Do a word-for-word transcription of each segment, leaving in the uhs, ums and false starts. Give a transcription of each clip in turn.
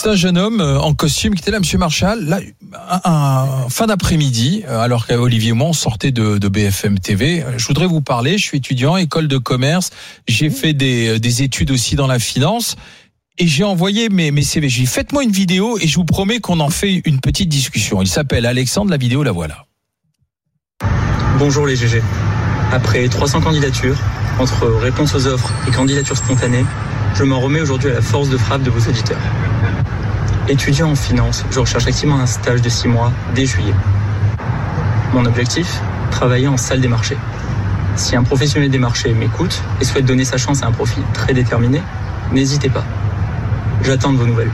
C'est un jeune homme en costume qui était là, Monsieur Marchal, là, un, un, fin d'après-midi, alors qu'Olivier et moi on sortait de, de B F M T V. Je voudrais vous parler, je suis étudiant, école de commerce, j'ai fait des, des études aussi dans la finance, et j'ai envoyé mes, mes C V. J'ai dit, faites-moi une vidéo et je vous promets qu'on en fait une petite discussion. Il s'appelle Alexandre, la vidéo, la voilà. Bonjour les G G. Après trois cents candidatures, entre réponses aux offres et candidatures spontanées, je m'en remets aujourd'hui à la force de frappe de vos auditeurs. Étudiant en finance, je recherche activement un stage de six mois dès juillet. Mon objectif, travailler en salle des marchés. Si un professionnel des marchés m'écoute et souhaite donner sa chance à un profil très déterminé, n'hésitez pas. J'attends de vos nouvelles.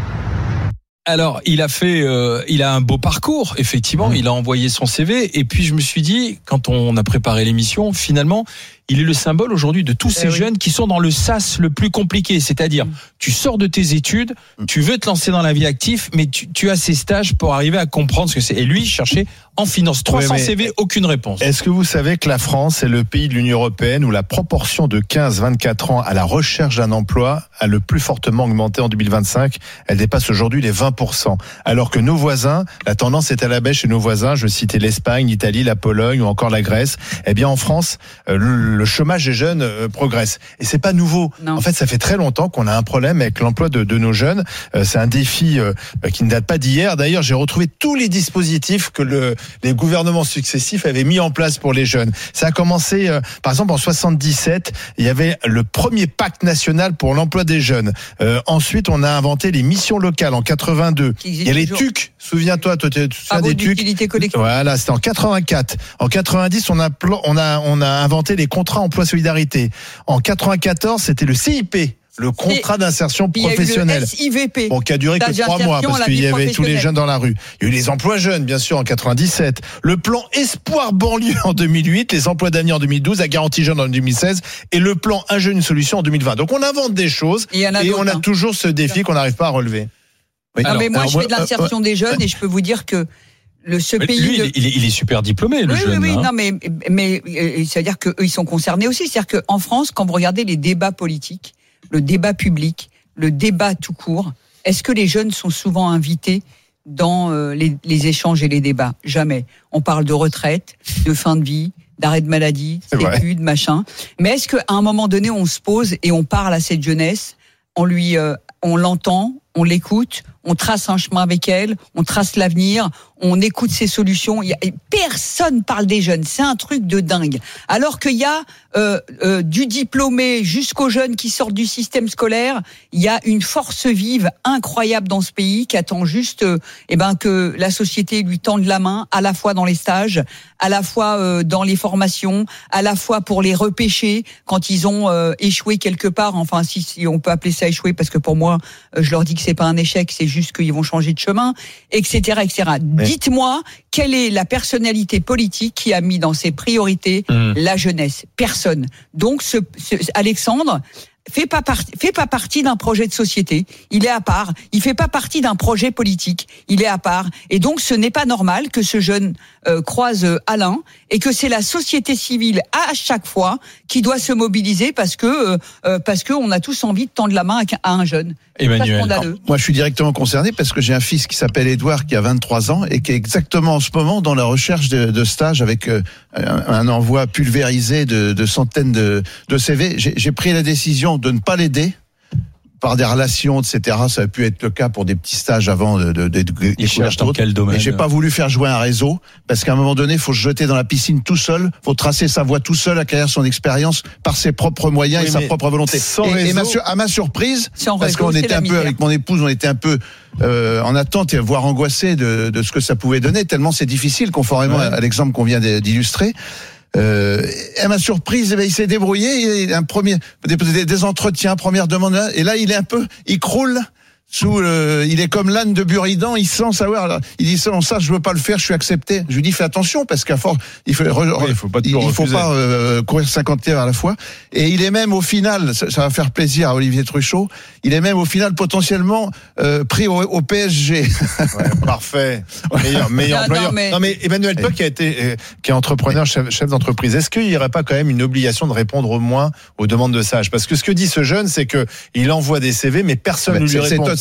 Alors, il a fait, euh, il a un beau parcours, effectivement. Mmh. Il a envoyé son C V. Et puis, je me suis dit, quand on a préparé l'émission, finalement, il est le symbole aujourd'hui de tous ces eh oui. jeunes qui sont dans le sas le plus compliqué. C'est-à-dire, mmh. tu sors de tes études, mmh. tu veux te lancer dans la vie active, mais tu, tu as ces stages pour arriver à comprendre ce que c'est. Et lui, il cherchait en finance. trois cents oui, C V, aucune réponse. Est-ce que vous savez que la France est le pays de l'Union européenne où la proportion de quinze à vingt-quatre ans à la recherche d'un emploi a le plus fortement augmenté en deux mille vingt-cinq? Elle dépasse aujourd'hui les vingt pour cent. Alors que nos voisins, la tendance est à la baisse chez nos voisins, je citais l'Espagne, l'Italie, la Pologne ou encore la Grèce. Eh bien, en France, le, le chômage des jeunes progresse. Et c'est pas nouveau. Non. En fait, ça fait très longtemps qu'on a un problème avec l'emploi de, de nos jeunes. C'est un défi qui ne date pas d'hier. D'ailleurs, j'ai retrouvé tous les dispositifs que le les gouvernements successifs avaient mis en place pour les jeunes. Ça a commencé, euh, par exemple, en soixante-dix-sept, il y avait le premier pacte national pour l'emploi des jeunes. Euh, ensuite, on a inventé les missions locales en quatre-vingt-deux. Il y a les T U C. Souviens-toi, toi, tu te souviens des T U C. Voilà, c'était en quatre-vingt-quatre. En quatre-vingt-dix, on a, on a, on a inventé les contrats emploi solidarité. En quatre-vingt-quatorze, c'était le C I P. Le contrat d'insertion professionnelle. Le S I V P. Bon, qui a duré que trois mois parce qu'il y avait tous les jeunes dans la rue. Il y a eu les emplois jeunes, bien sûr, en quatre-vingt-dix-sept. Le plan Espoir banlieue en deux mille huit, les emplois d'avenir en deux mille douze, la garantie jeune en deux mille seize et le plan Un jeune, une solution en deux mille vingt. Donc on invente des choses et, et on a toujours ce défi qu'on n'arrive pas à relever. Oui, non, alors, mais moi, alors, je fais de l'insertion euh, des jeunes et je peux vous dire que le, ce mais pays. Lui, de... il, est, il est super diplômé, le oui, jeune. Oui, oui, hein. non, mais, mais, mais c'est-à-dire qu'eux, ils sont concernés aussi. C'est-à-dire qu'en France, quand vous regardez les débats politiques, le débat public, le débat tout court, est-ce que les jeunes sont souvent invités dans euh, les, les échanges et les débats? Jamais. On parle de retraite, de fin de vie, d'arrêt de maladie, d'études, machin. Mais est-ce qu'à un moment donné, on se pose et on parle à cette jeunesse, on lui, euh, on l'entend, on l'écoute, on trace un chemin avec elle, on trace l'avenir, on écoute ses solutions. Il y a, personne parle des jeunes, c'est un truc de dingue. Alors qu'il y a euh, euh, du diplômé jusqu'aux jeunes qui sortent du système scolaire, il y a une force vive incroyable dans ce pays qui attend juste euh, eh ben, que la société lui tende la main, à la fois dans les stages, à la fois euh, dans les formations, à la fois pour les repêcher quand ils ont euh, échoué quelque part. Enfin, si, si on peut appeler ça échouer, parce que pour moi, euh, je leur dis que c'est pas un échec, c'est juste qu'ils vont changer de chemin, et cetera, et cetera. Oui. Dites-moi, quelle est la personnalité politique qui a mis dans ses priorités mmh. la jeunesse? Personne. Donc, ce, ce Alexandre fait pas partie, fait pas partie d'un projet de société. Il est à part. Il fait pas partie d'un projet politique. Il est à part. Et donc, ce n'est pas normal que ce jeune euh, croise Alain et que c'est la société civile à chaque fois qui doit se mobiliser parce que euh, parce que on a tous envie de tendre la main à un jeune. Emmanuel. Alors, moi, je suis directement concerné parce que j'ai un fils qui s'appelle Édouard, qui a vingt-trois ans et qui est exactement en ce moment dans la recherche de, de stage avec euh, un, un envoi pulvérisé de, de centaines de, de C V. J'ai, j'ai pris la décision de ne pas l'aider par des relations, et cetera. Ça a pu être le cas pour des petits stages avant de, de, de, de Il cherche dans quel domaine? Et j'ai pas voulu faire jouer un réseau parce qu'à un moment donné, il faut se jeter dans la piscine tout seul, faut tracer sa voie tout seul, acquérir son expérience par ses propres moyens oui, et sa propre volonté. Sans et, réseau, et ma, à ma surprise, parce réseau, qu'on était un peu avec mon épouse, on était un peu euh, en attente et voire angoissés de, de ce que ça pouvait donner, tellement c'est difficile, conformément ouais. à l'exemple qu'on vient d'illustrer. Euh, à ma surprise, eh bien, il s'est débrouillé, il a un premier, des, des entretiens, première demande, et là, il est un peu, il croule sous, euh, il est comme l'âne de Buridan, il sent savoir, alors, il dit selon ça, je veux pas le faire, je suis accepté. Je lui dis, fais attention, parce qu'à force, il faut, re, il faut pas, il, il faut pas euh, courir cinquante heures à la fois. Et il est même au final, ça, ça va faire plaisir à Olivier Truchot, il est même au final potentiellement euh, pris au, au P S G. Ouais, parfait. Meilleur, meilleur non, employeur. Non mais... non mais Emmanuel Toc qui a été, euh, qui est entrepreneur, chef, chef d'entreprise. Est-ce qu'il n'y aurait pas quand même une obligation de répondre au moins aux demandes de stage? Parce que ce que dit ce jeune, c'est que il envoie des C V, mais personne ne lui répond.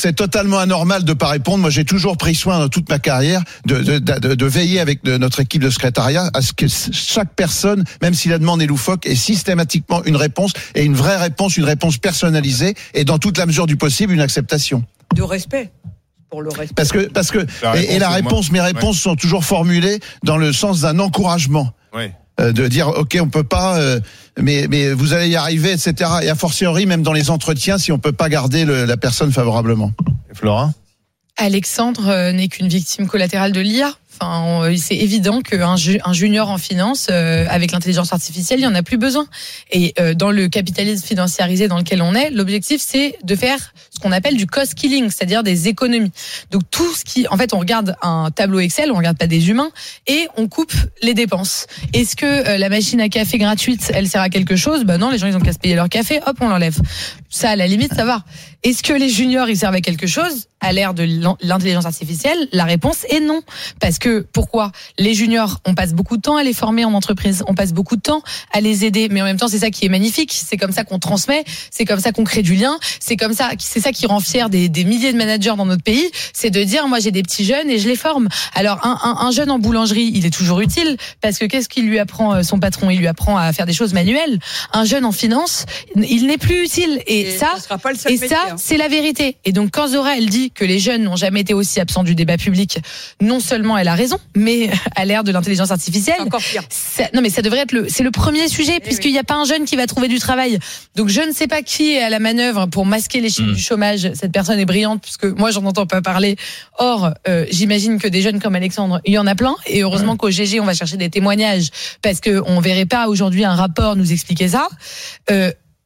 c'est totalement anormal de pas répondre. Moi, j'ai toujours pris soin dans toute ma carrière de, de, de, de veiller avec de, notre équipe de secrétariat à ce que chaque personne, même si la demande est loufoque, ait systématiquement une réponse et une vraie réponse, une réponse personnalisée et dans toute la mesure du possible, une acceptation. De respect. Pour le respect. Parce que, parce que, la et, et la réponse, mes réponses ouais. sont toujours formulées dans le sens d'un encouragement. Ouais. Euh, de dire, ok, on peut pas, euh, mais, mais vous allez y arriver, et cetera. Et a fortiori, même dans les entretiens, si on peut pas garder le, la personne favorablement. Flora? Alexandre euh, n'est qu'une victime collatérale de l'I A. Enfin, on, c'est évident qu'un ju- un junior en finance, euh, avec l'intelligence artificielle, il n'y en a plus besoin. Et euh, dans le capitalisme financiarisé dans lequel on est, l'objectif, c'est de faire ce qu'on appelle du cost killing, c'est-à-dire des économies. Donc tout ce qui... En fait, on regarde un tableau Excel, on regarde pas des humains, et on coupe les dépenses. Est-ce que euh, la machine à café gratuite, elle sert à quelque chose ? Ben non, les gens, ils ont qu'à se payer leur café, hop, on l'enlève. Ça, à la limite, ça va. Est-ce que les juniors, ils servent à quelque chose ? À l'ère de l'intelligence artificielle, la réponse est non. Parce que, pourquoi ? Les juniors, on passe beaucoup de temps à les former en entreprise, on passe beaucoup de temps à les aider, mais en même temps, c'est ça qui est magnifique, c'est comme ça qu'on transmet, c'est comme ça qu'on crée du lien, c'est comme ça, c'est ça qui rend fier des, des milliers de managers dans notre pays, c'est de dire, moi j'ai des petits jeunes et je les forme. Alors, un, un, un jeune en boulangerie, il est toujours utile, parce que qu'est-ce qu'il lui apprend, son patron ? Il lui apprend à faire des choses manuelles. Un jeune en finance, il n'est plus utile. Et, et ça, ça, sera pas le seul et métier, ça hein. c'est la vérité. Et donc, quand Zora, elle dit que les jeunes n'ont jamais été aussi absents du débat public, non seulement elle a raison, mais à l'ère de l'intelligence artificielle, encore pire. Ça, non mais ça devrait être le, c'est le premier sujet, eh puisqu'il n'y a pas un jeune qui va trouver du travail. Donc je ne sais pas qui est à la manœuvre pour masquer les chiffres mmh. du chômage. Cette personne est brillante, puisque moi j'en entends pas parler. Or, euh, j'imagine que des jeunes comme Alexandre, il y en a plein. Et heureusement mmh. qu'au G G, on va chercher des témoignages, parce que on verrait pas aujourd'hui un rapport nous expliquer ça. Euh,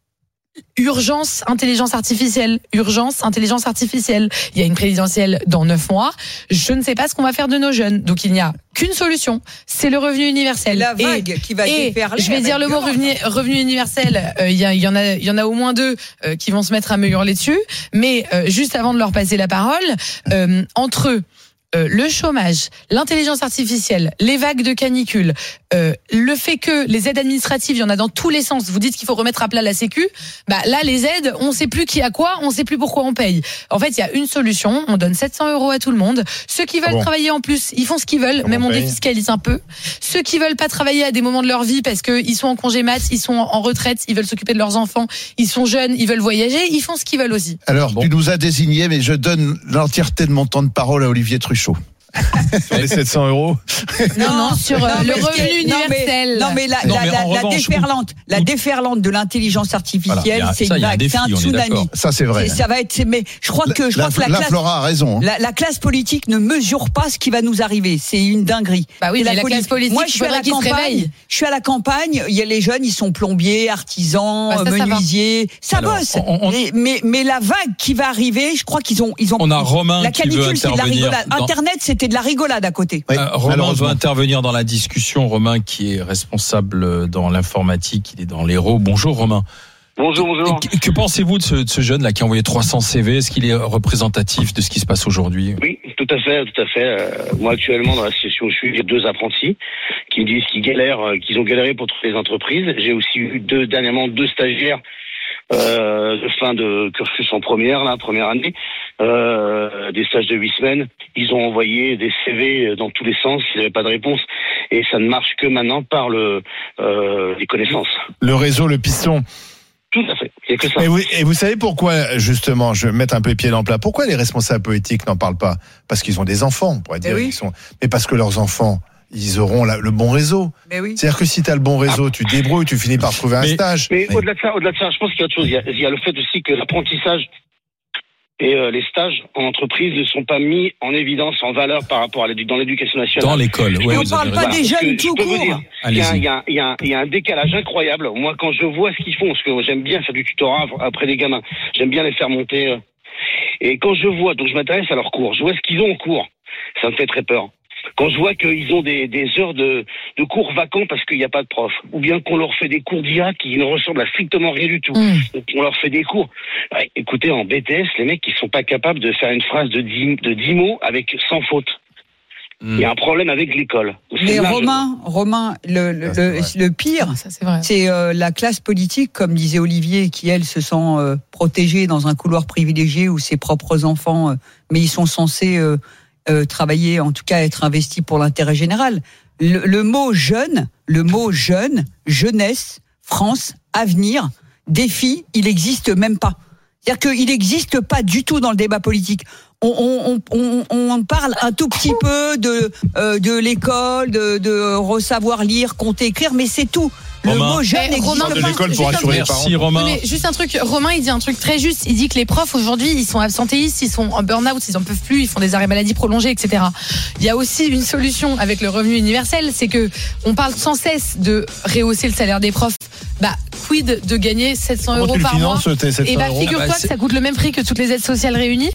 Urgence, intelligence artificielle. Urgence, intelligence artificielle. Il y a une présidentielle dans neuf mois. Je ne sais pas ce qu'on va faire de nos jeunes. Donc il n'y a qu'une solution, c'est le revenu universel. La vague et, qui va et déferler. Je vais dire le mot revenu, revenu universel. Il euh, y, y en a, il y en a au moins deux euh, qui vont se mettre à me hurler dessus. Mais euh, juste avant de leur passer la parole, euh, entre eux. Euh, le chômage, l'intelligence artificielle, les vagues de canicule, euh, le fait que les aides administratives, il y en a dans tous les sens. Vous dites qu'il faut remettre à plat la Sécu. Bah là, les aides, on sait plus qui a quoi, on sait plus pourquoi on paye. En fait, il y a une solution. On donne sept cents euros à tout le monde. Ceux qui veulent bon. travailler en plus, ils font ce qu'ils veulent. Comment même on défiscalise un peu. Ceux qui veulent pas travailler à des moments de leur vie parce que ils sont en congé mat, ils sont en retraite, ils veulent s'occuper de leurs enfants, ils sont jeunes, ils veulent voyager, ils font ce qu'ils veulent aussi. Alors, bon. Tu nous as désigné, mais je donne l'entièreté de mon temps de parole à Olivier Truchot. Sur les sept cents euros. Non, non, sur euh, non, le revenu universel. Non, mais la, non, mais la, la, la déferlante, vous... la déferlante de l'intelligence artificielle, voilà, c'est une vague, c'est un tsunami. Ça, c'est vrai. Ça va être, mais je crois que, je la, crois que la, la classe, Flora a raison. Hein. La, la classe politique ne mesure pas ce qui va nous arriver. C'est une dinguerie. Bah oui, mais la, la classe politique, moi, je suis à la campagne. Je suis à la campagne. Il y a les jeunes, ils sont plombiers, artisans, bah, ça, menuisiers. Ça, ça bosse. On, on... Mais, mais, mais la vague qui va arriver, je crois qu'ils ont, ils ont. On a Romain la qui veut c'est de la rigolade. dans... Internet, c'était de la rigolade à côté. Oui, euh, Romain veut intervenir dans la discussion. Romain qui est responsable dans l'informatique, il est dans l'Hérault. Bonjour Romain. Bonjour, bonjour. Que, que pensez-vous de ce, de ce jeune là qui a envoyé trois cents C V ? Est-ce qu'il est représentatif de ce qui se passe aujourd'hui ? Oui, tout à fait, tout à fait. Euh, moi actuellement dans la situation où je suis, j'ai deux apprentis qui me disent qu'ils galèrent, qu'ils ont galéré pour trouver des entreprises. J'ai aussi eu deux dernièrement deux stagiaires euh, de fin de cursus en première, là, première année. Euh, des stages de huit semaines, ils ont envoyé des C V dans tous les sens, ils n'avaient pas de réponse, et ça ne marche que maintenant par le euh, les connaissances. Le réseau, le piston. Tout à fait, il n'y a que ça. Et vous, et vous savez pourquoi, justement, je vais mettre un peu les pieds dans le plat, pourquoi les responsables politiques n'en parlent pas ? Parce qu'ils ont des enfants, on pourrait dire, oui. ils sont... mais parce que leurs enfants, ils auront la, le bon réseau. Mais oui. C'est-à-dire que si tu as le bon réseau, tu te débrouilles, tu finis par trouver un mais, stage. Mais, mais au-delà de ça, au-delà de ça, je pense qu'il y a autre chose. Il y a, il y a le fait aussi que l'apprentissage et euh, les stages en entreprise ne sont pas mis en évidence, en valeur par rapport à l'édu- dans l'éducation nationale. Dans l'école, oui. On ne parle pas des jeunes tout court. Il y, a, il, y a, il, y a, il y a un décalage incroyable. Moi, quand je vois ce qu'ils font, parce que j'aime bien faire du tutorat après des gamins, j'aime bien les faire monter. Euh, et quand je vois, donc je m'intéresse à leurs cours, je vois ce qu'ils ont en cours, ça me fait très peur. Quand je vois qu'ils ont des, des heures de, de cours vacants parce qu'il n'y a pas de prof, ou bien qu'on leur fait des cours d'I A qui ne ressemblent à strictement rien du tout, mmh. donc on leur fait des cours. Ouais, écoutez, en B T S, les mecs, ils sont pas capables de faire une phrase de dix, de dix mots avec cent fautes. Il y a un problème avec l'école. C'est Mais là, Romain, Romain, le, le, Ça, le, c'est le pire, Ça, c'est vrai. c'est euh, la classe politique, comme disait Olivier, qui, elle, se sent euh, protégée dans un couloir privilégié où ses propres enfants, euh, mais ils sont censés euh, euh, travailler, en tout cas être investis pour l'intérêt général. Le, le mot jeune, le mot jeune, jeunesse, France, avenir, défi, il n'existe même pas. C'est-à-dire qu'il n'existe pas du tout dans le débat politique. On, on, on, on parle un tout petit peu de, euh, de l'école, de, de savoir lire, compter, écrire, mais c'est tout. Le Romain. mot jeune Mais n'existe Romain, pas. de l'école pour Juste un assurer les truc. parents. Merci Romain. Mais juste un truc, Romain, il dit un truc très juste. Il dit que les profs aujourd'hui, ils sont absentéistes, ils sont en burn-out, ils en peuvent plus, ils font des arrêts maladie prolongés, et cetera. Il y a aussi une solution avec le revenu universel, c'est que on parle sans cesse de rehausser le salaire des profs. Bah, quid de gagner sept cents Comment euros tu le par mois? finances, tes sept cents Et bah, euros figure-toi Ah bah, que ça coûte le même prix que toutes les aides sociales réunies.